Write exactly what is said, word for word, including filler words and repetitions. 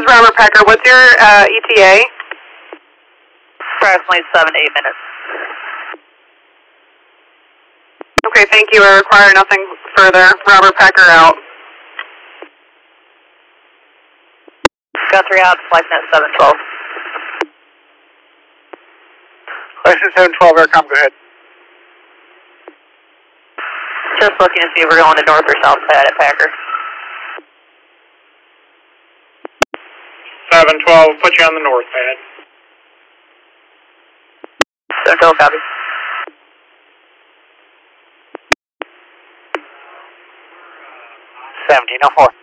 Robert Packer. What's your uh, E T A? Approximately seven to eight minutes. Okay, thank you. I require nothing further. Robert Packer out. Guthrie out, FlightNet seven twelve. FlightNet seven twelve, Aircom, go ahead. Just looking to see if we're going to north or south pad at Packer. seven twelve, put you on the north pad. seven twelve, copy. seventeen oh four.